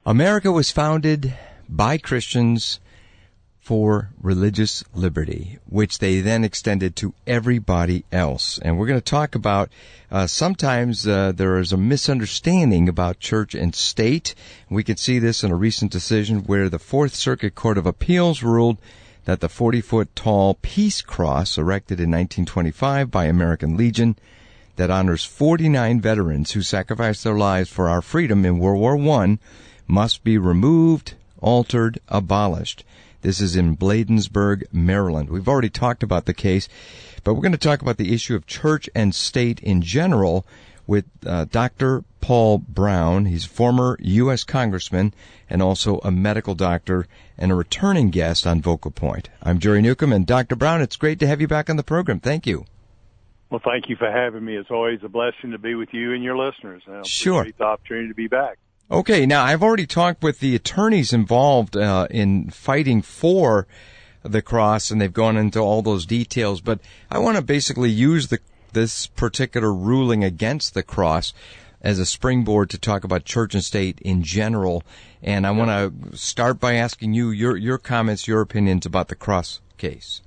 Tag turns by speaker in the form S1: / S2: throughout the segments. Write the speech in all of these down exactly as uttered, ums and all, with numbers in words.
S1: America was founded by Christians for religious liberty, which they then extended to everybody else. And we're going to talk about uh, sometimes uh, there is a misunderstanding about church and state. We can see this in a recent decision where the Fourth Circuit Court of Appeals ruled that the forty-foot tall Peace Cross erected in nineteen twenty-five by American Legion that honors forty-nine veterans who sacrificed their lives for our freedom in World War One must be removed, altered, abolished. This is in Bladensburg, Maryland. We've already talked about the case, but we're going to talk about the issue of church and state in general with uh, Doctor Paul Brown. He's a former U S congressman and also a medical doctor and a returning guest on Vocal Point. I'm Jerry Newcomb, and Doctor Brown, it's great to have you back on the program. Thank you.
S2: Well, thank you for having me. It's always a blessing to be with you and your listeners. I
S1: sure.
S2: appreciate the opportunity to be back.
S1: Okay, now I've already talked with the attorneys involved uh, in fighting for the cross, and they've gone into all those details, but I want to basically use the this particular ruling against the cross as a springboard to talk about church and state in general, and I want to start by asking you your your comments, your opinions about the cross case.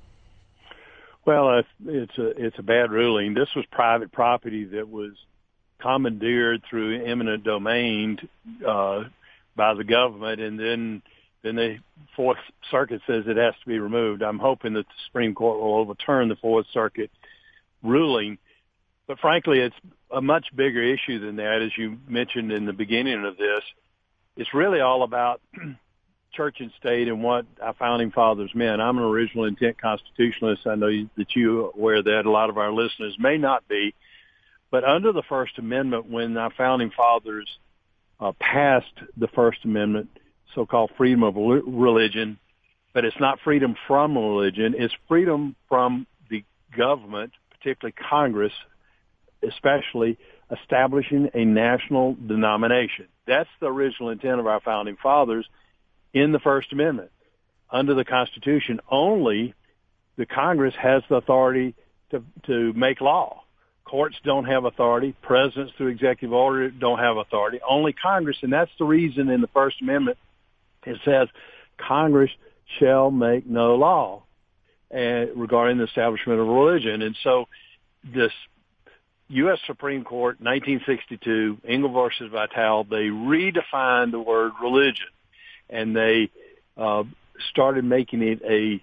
S2: Well, it's a it's a bad ruling. This was private property that was commandeered through eminent domain uh, by the government, and then then the Fourth Circuit says it has to be removed. I'm hoping that the Supreme Court will overturn the Fourth Circuit ruling, but frankly, it's a much bigger issue than that. As you mentioned in the beginning of this, it's really all about church and state and what our founding fathers meant. I'm an original intent constitutionalist. I know you, that you are aware of that. A lot of our listeners may not be. But under the First Amendment, when our founding fathers uh, passed the First Amendment, so-called freedom of religion, but it's not freedom from religion, it's freedom from the government, particularly Congress, especially establishing a national denomination. That's the original intent of our founding fathers in the First Amendment. Under the Constitution, only the Congress has the authority to, to make law. Courts don't have authority. Presidents through executive order don't have authority. Only Congress, and that's the reason in the First Amendment it says Congress shall make no law uh, regarding the establishment of religion. And so this U S Supreme Court, nineteen sixty-two, Engel versus Vitale, they redefined the word religion, and they uh, started making it a,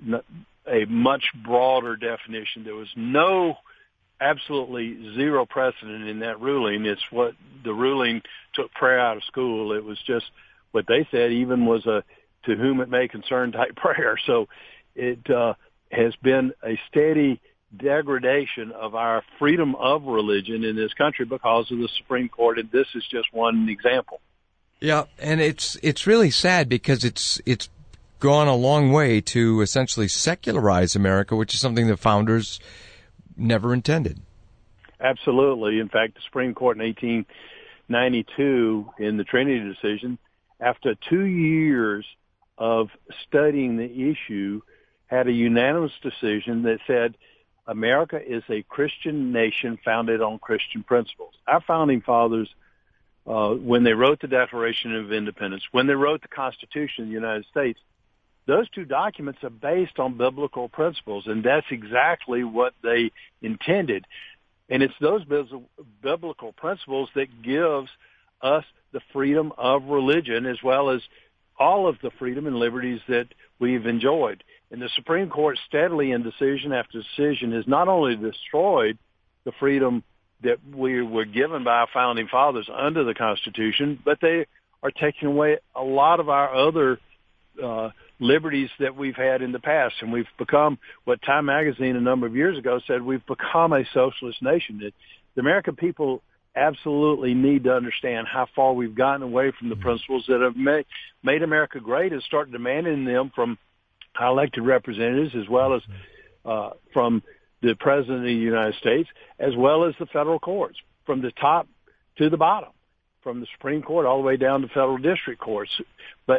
S2: a much broader definition. There was no absolutely zero precedent in that ruling. It's what the ruling took prayer out of school. It was just what they said even was a to whom it may concern type prayer. So it uh, has been a steady degradation of our freedom of religion in this country because of the Supreme Court, and this is just one example.
S1: Yeah, and it's it's really sad because it's it's gone a long way to essentially secularize America, which is something the founders never intended.
S2: Absolutely. In fact, the Supreme Court in eighteen ninety-two, in the Trinity decision, after two years of studying the issue, had a unanimous decision that said America is a Christian nation founded on Christian principles. Our founding fathers, uh, when they wrote the Declaration of Independence, when they wrote the Constitution of the United States, those two documents are based on biblical principles, and that's exactly what they intended. And it's those biblical principles that gives us the freedom of religion as well as all of the freedom and liberties that we've enjoyed. And the Supreme Court steadily in decision after decision has not only destroyed the freedom that we were given by our founding fathers under the Constitution, but they are taking away a lot of our other uh liberties that we've had in the past. And we've become what Time Magazine a number of years ago said, we've become a socialist nation. It, the American people absolutely need to understand how far we've gotten away from the principles that have made, made America great and start demanding them from our elected representatives as well as uh, from the President of the United States, as well as the federal courts, from the top to the bottom, from the Supreme Court all the way down to federal district courts. But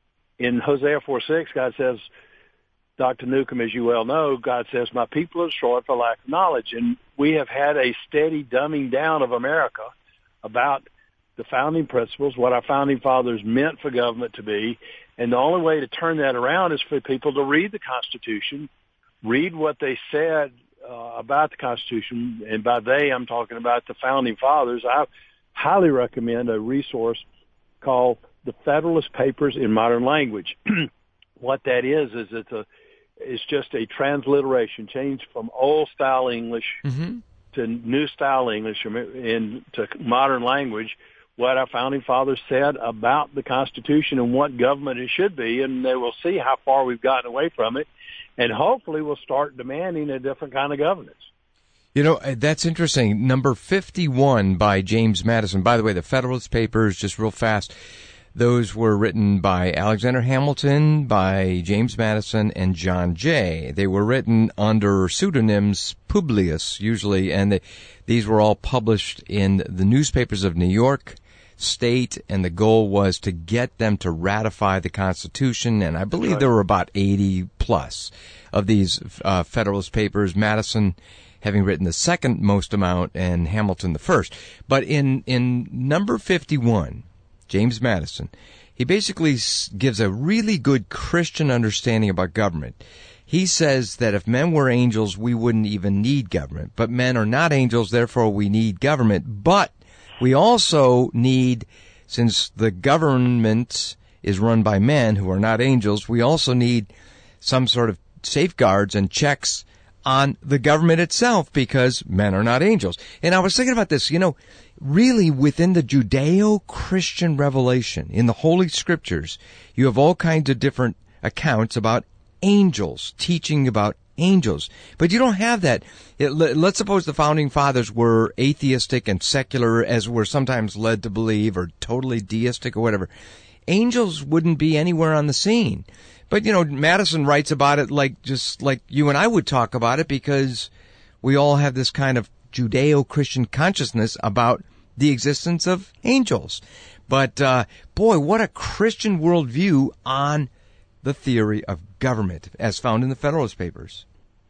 S2: in Hosea four six, God says, Doctor Newcomb, as you well know, God says, my people are destroyed for lack of knowledge. And we have had a steady dumbing down of America about the founding principles, what our founding fathers meant for government to be. And the only way to turn that around is for people to read the Constitution, read what they said uh, about the Constitution. And by they, I'm talking about the founding fathers. I highly recommend a resource called The Federalist Papers in Modern Language. What that is, is it's a, it's just a transliteration, changed from old style English mm-hmm. to new style English and to modern language, what our founding fathers said about the Constitution and what government it should be, and they will see how far we've gotten away from it, and hopefully we'll start demanding a different kind of governance.
S1: You know, that's interesting. Number fifty-one by James Madison. By the way, the Federalist Papers, just real fast, those were written by Alexander Hamilton, by James Madison, and John Jay. They were written under pseudonyms, Publius, usually, and they, these were all published in the newspapers of New York State, and the goal was to get them to ratify the Constitution, and I believe there were about eighty plus of these uh, Federalist Papers, Madison having written the second most amount and Hamilton the first. But in, in number fifty-one, James Madison, he basically gives a really good Christian understanding about government. He says that if men were angels, we wouldn't even need government. But men are not angels, therefore we need government. But we also need, since the government is run by men who are not angels, we also need some sort of safeguards and checks on the government itself because men are not angels. And I was thinking about this, you know, really within the Judeo-Christian revelation, in the Holy Scriptures, you have all kinds of different accounts about angels, teaching about angels. But you don't have that. It, let's suppose the founding fathers were atheistic and secular, as we're sometimes led to believe, or totally deistic or whatever. Angels wouldn't be anywhere on the scene. But, you know, Madison writes about it like just like you and I would talk about it because we all have this kind of Judeo-Christian consciousness about the existence of angels. But, uh, boy, what a Christian worldview on the theory of government as found in the Federalist Papers.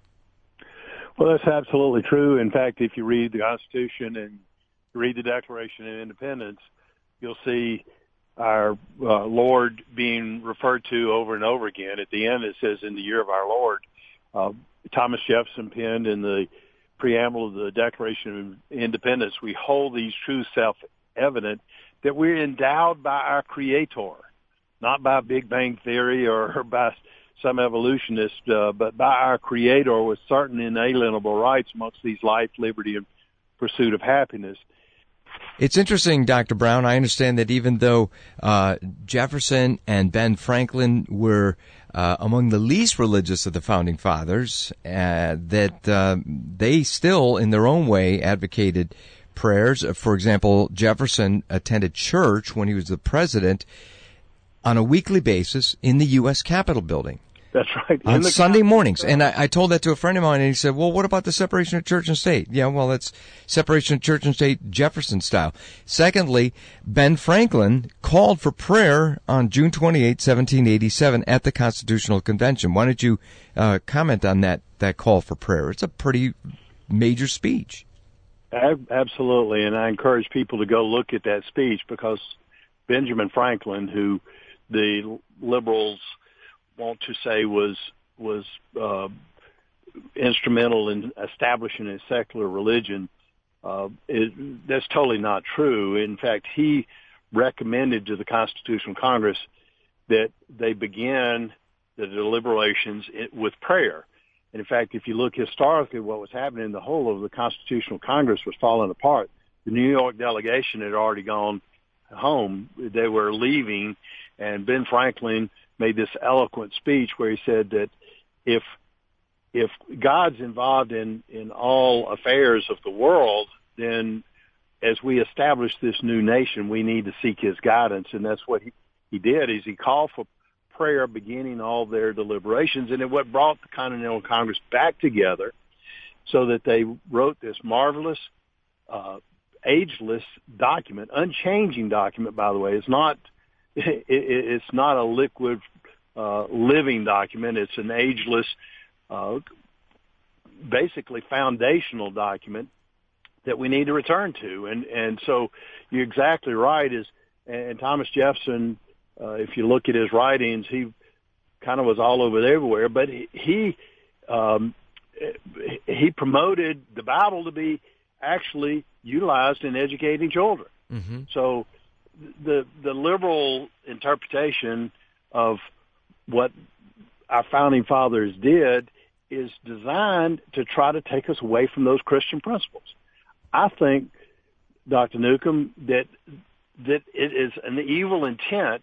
S2: Well, that's absolutely true. In fact, if you read the Constitution and read the Declaration of Independence, you'll see our uh, Lord being referred to over and over again. At the end, it says, in the year of our Lord. Uh, Thomas Jefferson penned in the preamble of the Declaration of Independence, we hold these truths self-evident, that we're endowed by our Creator, not by Big Bang Theory or by some evolutionist, uh, but by our Creator with certain inalienable rights amongst these life, liberty, and pursuit of happiness.
S1: It's interesting, Doctor Brown. I understand that even though uh, Jefferson and Ben Franklin were uh, among the least religious of the Founding Fathers, uh, that uh, they still, in their own way, advocated prayers. For example, Jefferson attended church when he was the president on a weekly basis in the U S Capitol building.
S2: That's right.
S1: On Sunday mornings. And I, I told that to a friend of mine, and he said, well, what about the separation of church and state? Yeah, well, that's separation of church and state Jefferson style. Secondly, Ben Franklin called for prayer on June twenty-eighth, seventeen eighty-seven at the Constitutional Convention. Why don't you uh, comment on that, that call for prayer? It's a pretty major speech.
S2: Absolutely, and I encourage people to go look at that speech because Benjamin Franklin, who the liberals want to say was was uh, instrumental in establishing a secular religion, uh, it, that's totally not true. In fact, he recommended to the Constitutional Congress that they begin the deliberations with prayer. And in fact, if you look historically what was happening, the whole of the Constitutional Congress was falling apart. The New York delegation had already gone home. They were leaving, and Ben Franklin made this eloquent speech where he said that if if God's involved in, in all affairs of the world, then as we establish this new nation, we need to seek his guidance. And that's what he, he did, is he called for prayer beginning all their deliberations. And it what brought the Continental Congress back together so that they wrote this marvelous, uh, ageless document, unchanging document, by the way. It's not It, it, it's not a liquid, uh, living document. It's an ageless, uh, basically foundational document that we need to return to. And, and so you're exactly right. Is, and Thomas Jefferson, uh, if you look at his writings, he kind of was all over everywhere, but he, he, um, he promoted the Bible to be actually utilized in educating children. Mm-hmm. So the, the liberal interpretation of what our founding fathers did is designed to try to take us away from those Christian principles. I think, Doctor Newcomb, that that it is an evil intent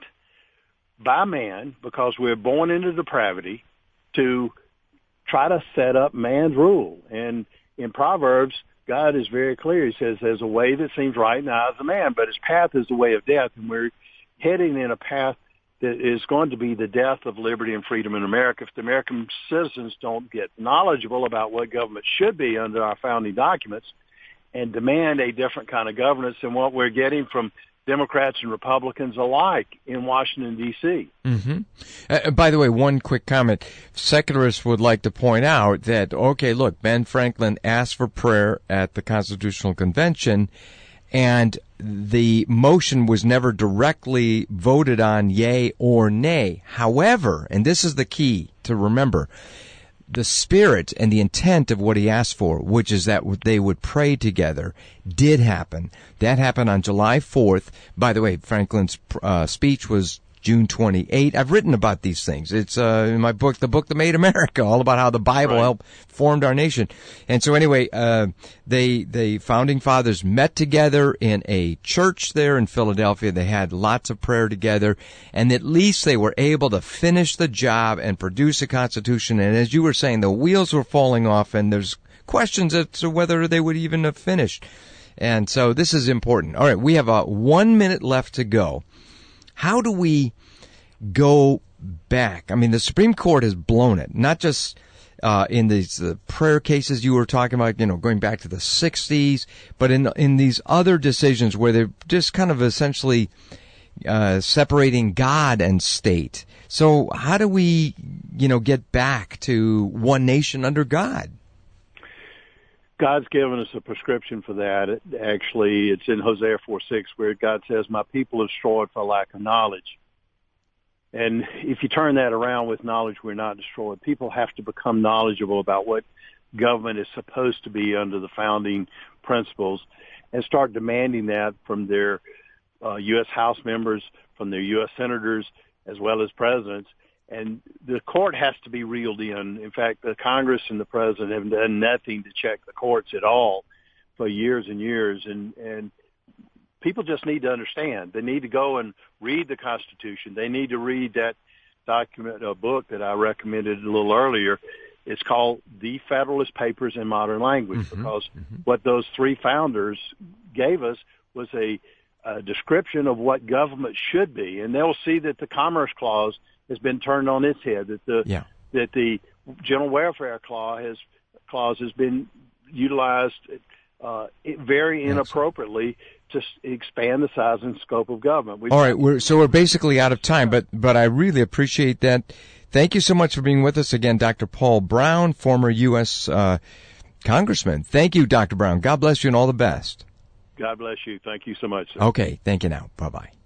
S2: by man, because we're born into depravity, to try to set up man's rule. And in Proverbs, God is very clear. He says there's a way that seems right in the eyes of man, but his path is the way of death, and we're heading in a path that is going to be the death of liberty and freedom in America if the American citizens don't get knowledgeable about what government should be under our founding documents and demand a different kind of governance than what we're getting from Democrats and Republicans alike in Washington, D C
S1: Mm-hmm. Uh, by the way, one quick comment. Secularists would like to point out that, okay, look, Ben Franklin asked for prayer at the Constitutional Convention, and the motion was never directly voted on, yay or nay. However, and this is the key to remember, the spirit and the intent of what he asked for, which is that they would pray together, did happen. That happened on July fourth. By the way, Franklin's uh, speech was June twenty-eighth. I've written about these things. It's uh, in my book, The Book That Made America, all about how the Bible
S2: right.
S1: helped formed our nation. And so anyway, uh, they, the founding fathers met together in a church there in Philadelphia. They had lots of prayer together, and at least they were able to finish the job and produce a constitution. And as you were saying, the wheels were falling off, and there's questions as to whether they would even have finished. And so this is important. All right, we have uh, one minute left to go. How do we go back? I mean, the Supreme Court has blown it, not just uh, in these uh, prayer cases you were talking about, you know, going back to the sixties, but in in these other decisions where they're just kind of essentially uh, separating God and state. So how do we, you know, get back to one nation under God?
S2: God's given us a prescription for that. It, actually, it's in Hosea four six, where God says, "My people are destroyed for lack of knowledge." And if you turn that around with knowledge, we're not destroyed. People have to become knowledgeable about what government is supposed to be under the founding principles and start demanding that from their uh, U S House members, from their U S senators, as well as presidents. And the court has to be reeled in. In fact, the Congress and the president have done nothing to check the courts at all for years and years. And, and people just need to understand. They need to go and read the Constitution. They need to read that document, a book that I recommended a little earlier. It's called The Federalist Papers in Modern Language, mm-hmm, because mm-hmm. what those three founders gave us was a, a description of what government should be. And they'll see that the Commerce Clause has been turned on its head, that the yeah. that the General Welfare Clause has clause has been utilized uh, very inappropriately to expand the size and scope of government. We've
S1: All right, we're, so we're basically out of time, but but I really appreciate that. Thank you so much for being with us again, Doctor Paul Brown, former U S Uh, Congressman. Thank you, Doctor Brown. God bless you and all the best.
S2: God bless you. Thank you so much, sir.
S1: Okay, thank you now. Bye-bye.